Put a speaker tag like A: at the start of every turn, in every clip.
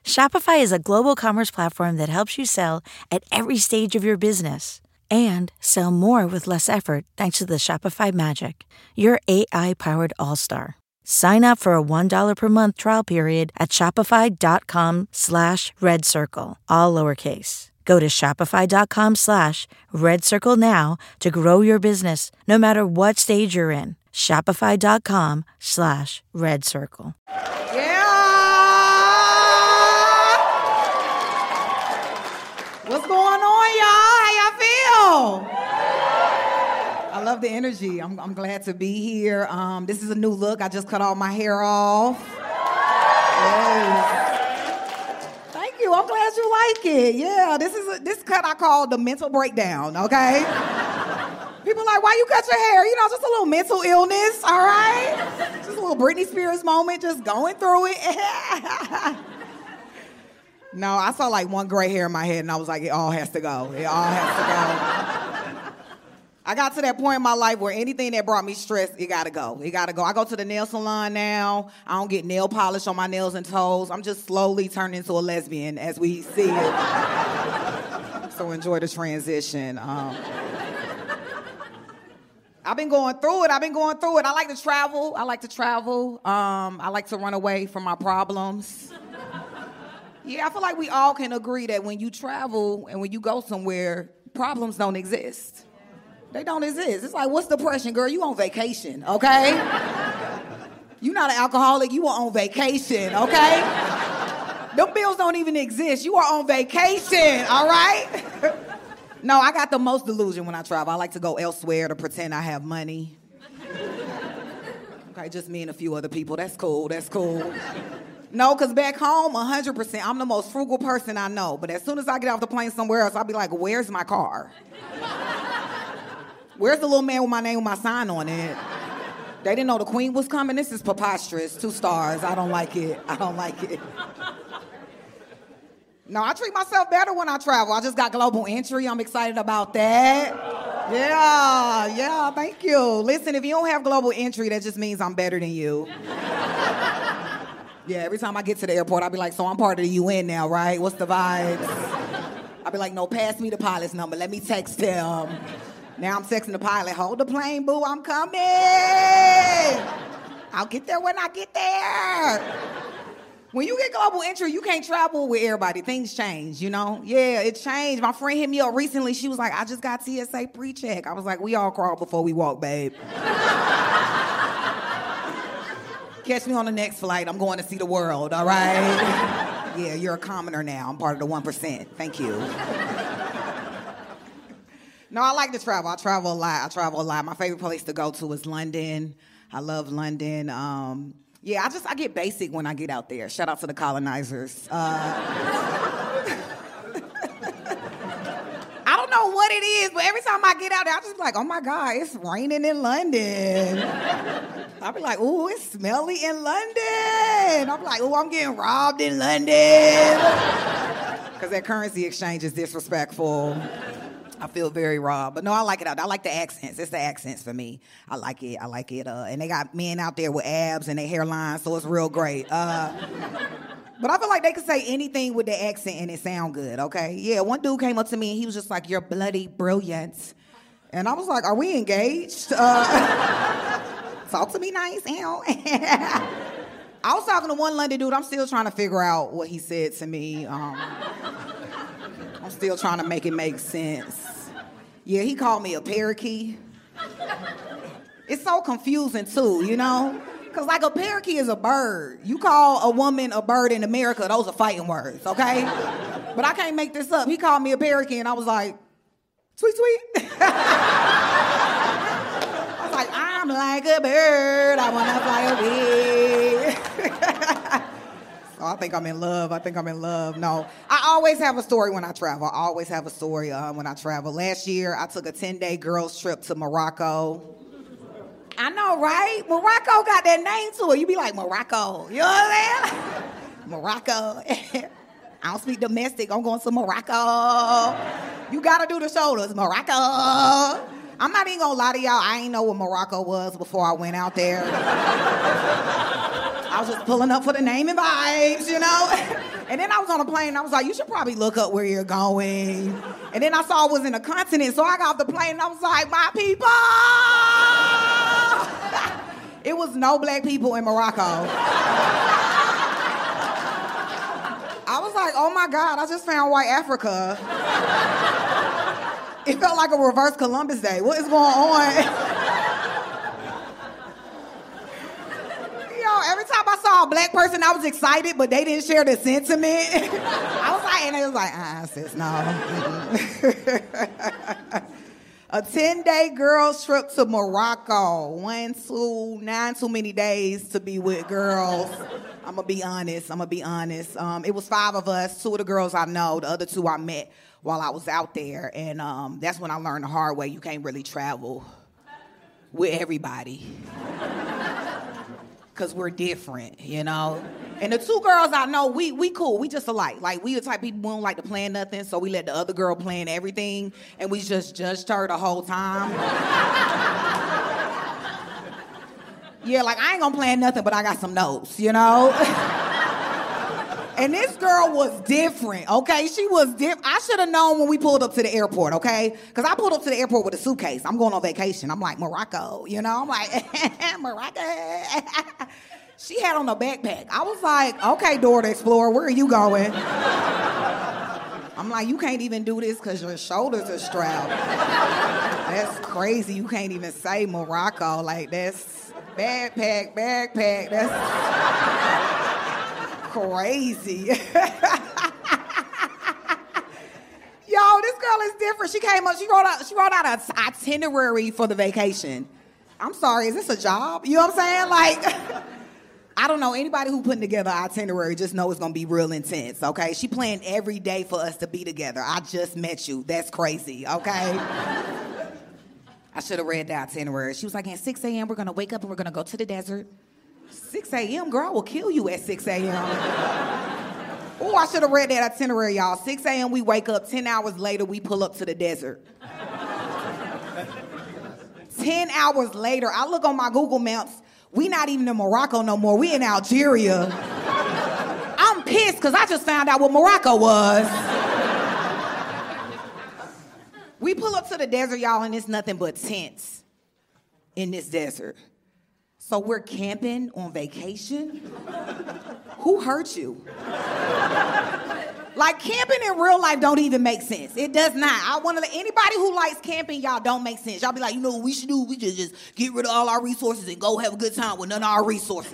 A: Shopify is a global commerce platform that helps you sell at every stage of your business and sell more with less effort thanks to the Shopify Magic, your AI-powered all-star. Sign up for a $1 per month trial period at shopify.com/redcircle, all lowercase. Go to shopify.com/redcircle now to grow your business no matter what stage you're in. Shopify.com/redcircle.
B: Yeah! What's going on, y'all? How y'all feel? I love the energy. I'm glad to be here. This is a new look. I just cut all my hair off. Yes. Thank you. I'm glad you like it. Yeah, this cut I call the mental breakdown, okay? People are like, why you cut your hair? You know, just a little mental illness, all right? Just a little Britney Spears moment, just going through it. No, I saw like one gray hair in my head and I was like, it all has to go. It all has to go. I got to that point in my life where anything that brought me stress, it gotta go. It gotta go. I go to the nail salon now. I don't get nail polish on my nails and toes. I'm just slowly turning into a lesbian as we see it. So enjoy the transition. I've been going through it. I like to travel. I like to run away from my problems. Yeah, I feel like we all can agree that when you travel and when you go somewhere, problems don't exist. They don't exist. It's like, what's depression, girl? You on vacation, okay? You not an alcoholic. You are on vacation, okay? Them bills don't even exist. You are on vacation, all right? No, I got the most delusion when I travel. I like to go elsewhere to pretend I have money. Okay, just me and a few other people. That's cool. No, because back home, 100%, I'm the most frugal person I know. But as soon as I get off the plane somewhere else, I'll be like, where's my car? Where's the little man with my name with my sign on it? They didn't know the queen was coming? This is preposterous. 2 stars. I don't like it. No, I treat myself better when I travel. I just got global entry. I'm excited about that. Yeah, thank you. Listen, if you don't have global entry, that just means I'm better than you. Yeah, every time I get to the airport, I'll be like, so I'm part of the UN now, right? What's the vibes? I'll be like, no, pass me the pilot's number. Let me text him. Now I'm texting the pilot, hold the plane, boo, I'm coming. I'll get there when I get there. When you get global entry, you can't travel with everybody. Things change, you know? Yeah, it changed. My friend hit me up recently. She was like, I just got TSA pre-check. I was like, we all crawl before we walk, babe. Catch me on the next flight. I'm going to see the world, all right? Yeah, you're a commoner now. I'm part of the 1%. Thank you. No, I like to travel. I travel a lot. My favorite place to go to is London. I love London. Yeah, I get basic when I get out there. Shout out to the colonizers. I don't know what it is, but every time I get out there, I just be like, oh my God, it's raining in London. I'll be like, ooh, it's smelly in London. I'll be like, ooh, I'm getting robbed in London. Because that currency exchange is disrespectful. I feel very raw. But no, I like it out there. I like the accents. It's the accents for me. I like it. And they got men out there with abs and their hairline, so it's real great. But I feel like they could say anything with their accent and it sound good, okay? Yeah, one dude came up to me and he was just like, you're bloody brilliant. And I was like, are we engaged? Talk to me nice, I was talking to one London dude. I'm still trying to figure out what he said to me. I'm still trying to make it make sense. Yeah, he called me a parakeet. It's so confusing too, you know? Because like a parakeet is a bird. You call a woman a bird in America, those are fighting words, okay? But I can't make this up. He called me a parakeet and I was like, sweet, sweet. I was like, I'm like a bird, I wanna fly away. Oh, I think I'm in love. No, I always have a story when I travel. Last year, I took a 10-day girls trip to Morocco. I know, right? Morocco got that name to it. You be like, Morocco. You know what I'm saying? Morocco. I don't speak domestic. I'm going to Morocco. You got to do the shoulders. Morocco. I'm not even going to lie to y'all. I ain't know what Morocco was before I went out there. I I was just pulling up for the name and vibes, you know? And then I was on a plane and I was like, you should probably look up where you're going. And then I saw it was in a continent, so I got off the plane and I was like, my people! It was no black people in Morocco. I was like, oh my God, I just found white Africa. It felt like a reverse Columbus Day. What is going on? Every time I saw a black person, I was excited, but they didn't share the sentiment. I was like, and they was like, sis, no. A 10-day girls trip to Morocco. 9 too many days to be with girls. I'm gonna be honest. It was 5 of us. 2 of the girls I know, the other 2 I met while I was out there. And that's when I learned the hard way. You can't really travel with everybody. Because we're different, you know? And the 2 girls I know, we cool. We just alike. Like, we the type of people who don't like to plan nothing, so we let the other girl plan everything, and we just judged her the whole time. Yeah, like, I ain't gonna plan nothing, but I got some notes, you know? And this girl was different, okay? She was different. I should have known when we pulled up to the airport, okay? Because I pulled up to the airport with a suitcase. I'm going on vacation. I'm like, Morocco, you know? I'm like, Morocco. She had on a backpack. I was like, okay, Dora the Explorer, where are you going? I'm like, you can't even do this because your shoulders are strapped. That's crazy. You can't even say Morocco. Like, that's backpack. That's... crazy. Yo, this girl is different. She came up, she wrote out an itinerary for the vacation. I'm sorry, is this a job? You know what I'm saying? Like, I don't know, anybody who putting together an itinerary just know it's gonna be real intense, okay? She planned every day for us to be together. I just met you. That's crazy, okay? I should have read the itinerary. She was like, at 6 a.m. we're gonna wake up and we're gonna go to the desert. 6 a.m., girl, I will kill you at 6 a.m. Oh, I should have read that itinerary, y'all. 6 a.m., we wake up. 10 hours later, we pull up to the desert. 10 hours later, I look on my Google Maps. We not even in Morocco no more. We in Algeria. I'm pissed because I just found out what Morocco was. We pull up to the desert, y'all, and it's nothing but tents in this desert. So we're camping on vacation? Who hurt you? Like, camping in real life don't even make sense. It does not. Anybody who likes camping, y'all don't make sense. Y'all be like, you know what we should do? We just get rid of all our resources and go have a good time with none of our resources.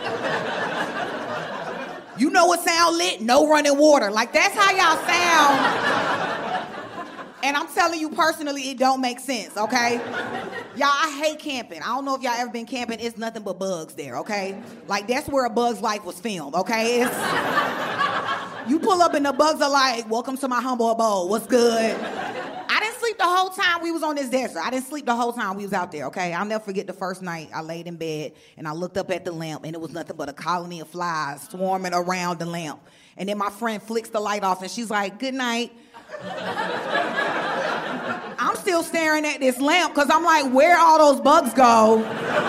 B: You know what sound lit? No running water. Like, that's how y'all sound. And I'm telling you personally, it don't make sense, okay? Y'all, I hate camping. I don't know if y'all ever been camping. It's nothing but bugs there, okay? Like, that's where A Bug's Life was filmed, okay? You pull up and the bugs are like, welcome to my humble abode. What's good? I didn't sleep the whole time we was on this desert. I didn't sleep the whole time we was out there, okay? I'll never forget the first night I laid in bed and I looked up at the lamp and it was nothing but a colony of flies swarming around the lamp. And then my friend flicks the light off and she's like, good night. I'm still staring at this lamp because I'm like, where all those bugs go?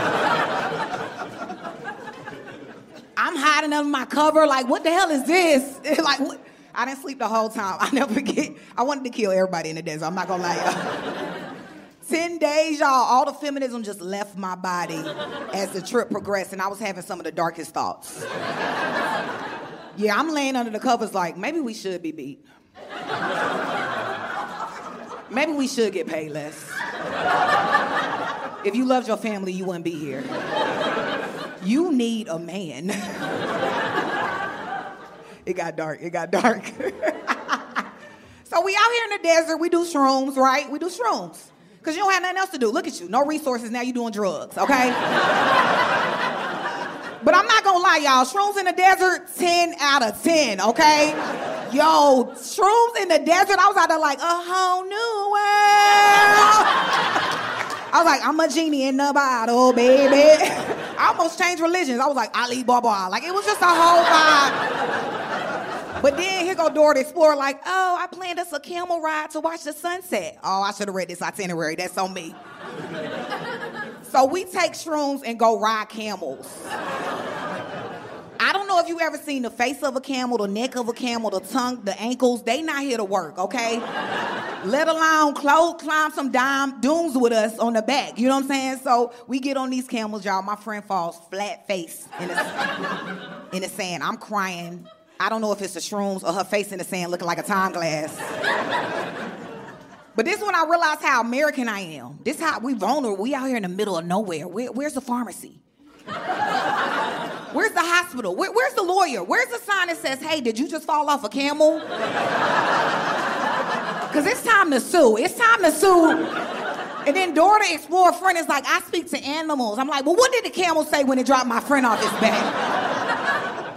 B: I'm hiding under my cover, like, what the hell is this? Like, what? I didn't sleep the whole time. I never forget. I wanted to kill everybody in the desert. I'm not gonna lie, y'all. 10 days, y'all, all the feminism just left my body as the trip progressed, and I was having some of the darkest thoughts. Yeah, I'm laying under the covers like, maybe we should be beat. Maybe we should get paid less. If you loved your family, you wouldn't be here. You need a man. It got dark. So we out here in the desert, we do shrooms, right? We do shrooms. Because you don't have nothing else to do. Look at you, no resources, now you doing drugs, okay? But I'm not gonna lie, y'all, shrooms in the desert, 10 out of 10, okay? Yo, shrooms in the desert, I was out there like, a whole new world. I was like, I'm a genie in the bottle, baby. I almost changed religions. I was like, Ali Baba. Like, it was just a whole vibe. But then here go Dora the Explorer like, oh, I planned us a camel ride to watch the sunset. Oh, I should have read this itinerary. That's on me. So we take shrooms and go ride camels. know if you ever seen the face of a camel, the neck of a camel, the tongue, the ankles. They not here to work, okay? Let alone climb some dunes with us on the back. You know what I'm saying? So we get on these camels, y'all. My friend falls flat face in the sand. I'm crying. I don't know if it's the shrooms or her face in the sand looking like a time glass. But this is when I realized how American I am. This is how we vulnerable. We out here in the middle of nowhere. Where's the pharmacy? Where's the hospital? Where's the lawyer? Where's the sign that says, hey, did you just fall off a camel? Because it's time to sue. It's time to sue. And then Dora the Explorer friend is like, I speak to animals. I'm like, well, what did the camel say when it dropped my friend off his back?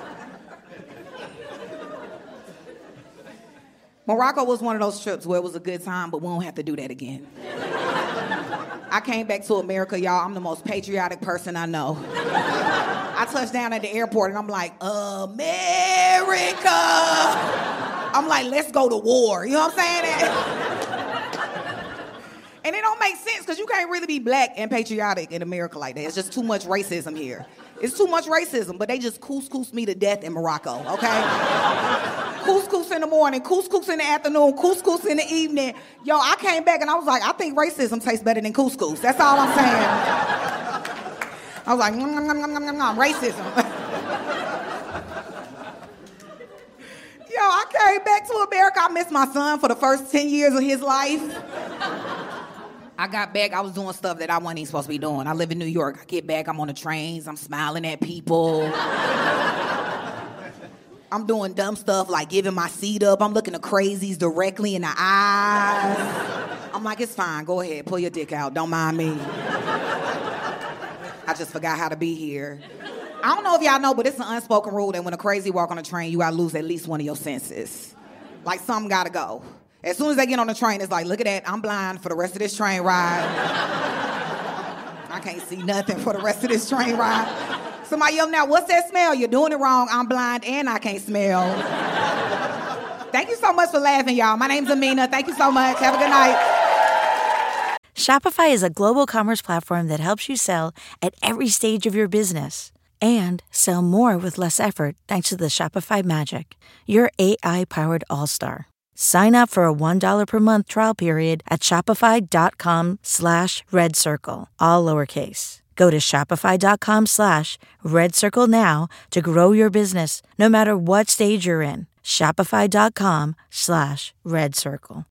B: Morocco was one of those trips where it was a good time, but we don't have to do that again. I came back to America, y'all. I'm the most patriotic person I know. I touched down at the airport and I'm like, America. I'm like, let's go to war. You know what I'm saying? And it don't make sense because you can't really be black and patriotic in America like that. It's just too much racism here. It's too much racism, but they just couscous me to death in Morocco, okay? Couscous in the morning, couscous in the afternoon, couscous in the evening. Yo, I came back and I was like, I think racism tastes better than couscous. That's all I'm saying. I was like, racism. Yo, I came back to America. I missed my son for the first 10 years of his life. I got back, I was doing stuff that I wasn't even supposed to be doing. I live in New York. I get back, I'm on the trains, I'm smiling at people. I'm doing dumb stuff like giving my seat up. I'm looking at crazies directly in the eyes. I'm like, it's fine, go ahead, pull your dick out, don't mind me. I just forgot how to be here. I don't know if y'all know, but it's an unspoken rule that when a crazy walk on a train, you gotta lose at least one of your senses. Like something gotta go. As soon as they get on the train, it's like, look at that, I'm blind for the rest of this train ride. I can't see nothing for the rest of this train ride. Somebody yell now, what's that smell? You're doing it wrong, I'm blind and I can't smell. Thank you so much for laughing, y'all. My name's Amina, thank you so much, have a good night.
A: Shopify is a global commerce platform that helps you sell at every stage of your business. And sell more with less effort thanks to the Shopify Magic, your AI-powered all-star. Sign up for a $1 per month trial period at shopify.com/redcircle, all lowercase. Go to shopify.com/redcircle now to grow your business no matter what stage you're in. Shopify.com/redcircle.